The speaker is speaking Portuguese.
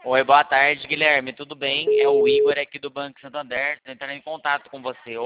Oi, boa tarde, Guilherme. Tudo bem? É o Igor aqui do Banco Santander, tentando em contato com você.